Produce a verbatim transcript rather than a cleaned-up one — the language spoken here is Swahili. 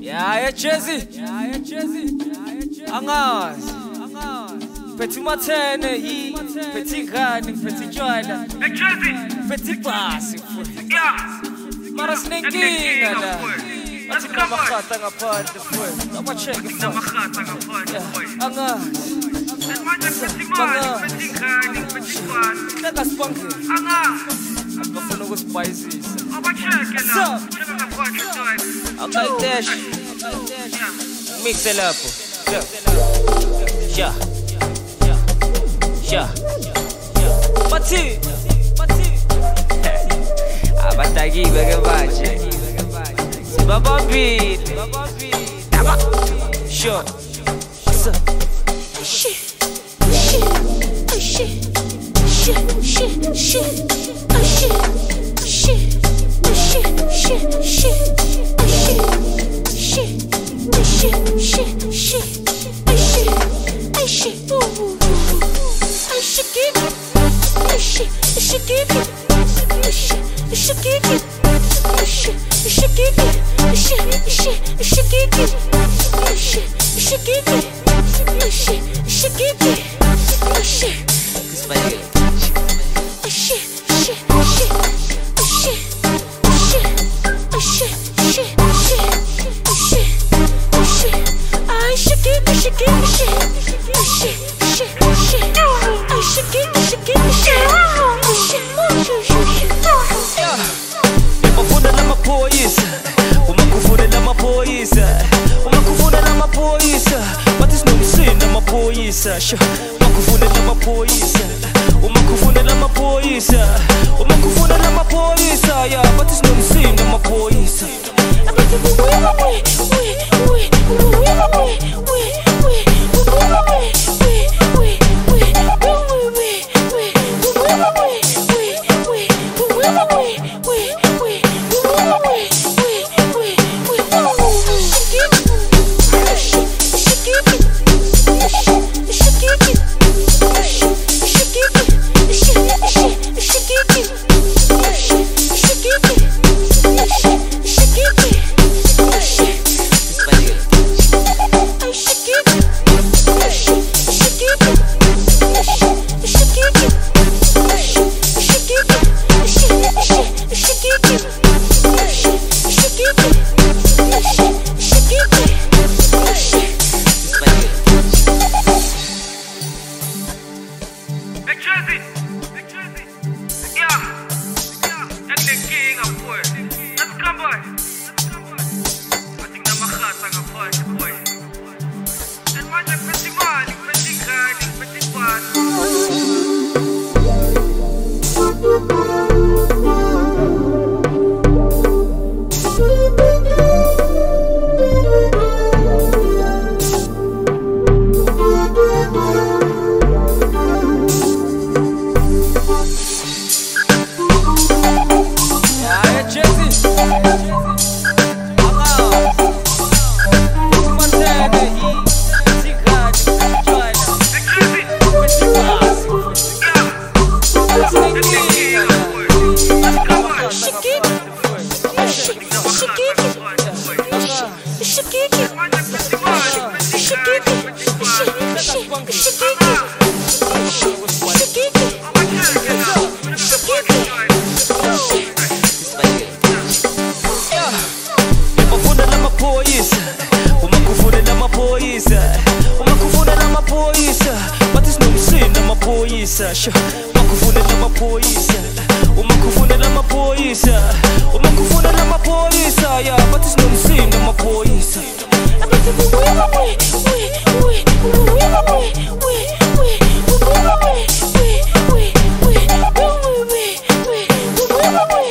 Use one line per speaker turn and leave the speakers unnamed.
Yeah, Jazzy. Angazi. Petit matene yi, petit gani, petit joyla. Petit basi. Yeah. Mara sinenkinga la. Athi kunamakhata ngaphandle mfowethu. Ama-check kunamakhata ngaphandle mfowethu. Angazi. Manje petit mali, petit gani, petit basi. Leka sibonge. Angazi. Ngifuna ukusibhayisisa. Ama-check la. Check ngaphandle joyla. Akayitesh. Mix it up. Yeah. Yeah. Pati. Pati. Abatagi begebaje. Baba beat. Baba beat. Taba. Sure. Shit. Shit. Shit. Shit. Shit. Shit. Shit. Shit. Shit. Shit. Shit. Shit. Shit, shit, shit, ay shit, ay shit, ooh, ooh, ooh, ay shit, give it, ay shit, ay shit, give it, ay shit, ay shit, give it, ay shit, ay shit, give it, ay shit, ay shit, ay shit, give it, ay shit, ay shit, give it, ay shit, ay shit, give it, ay shit, Español, ay shit, shit, shit, ay shit, ay shit, ay shit, shit, shit. I should give me, should give me shit. I shit, shit, shit. I should give me, should give me shit. I shit, shit, shit.
Umafuna na mapoyisa, umakufuna na mapoyisa, umakufuna na mapoyisa. But it's no sin na mapoyisa. Umakufuna na mapoyisa, umakufuna na mapoyisa, umakufuna na mapoyisa. Yeah, but it's no sin na mapoyisa. Umakufuna na mapoyisa, umakufuna na mapoyisa, umakufuna na mapoyisa. Yeah, but it's no sin na mapoyisa.
Wait, wait, wait, wait, wait, wait, wait, wait, wait, wait, wait, wait, wait, wait, wait, wait, wait,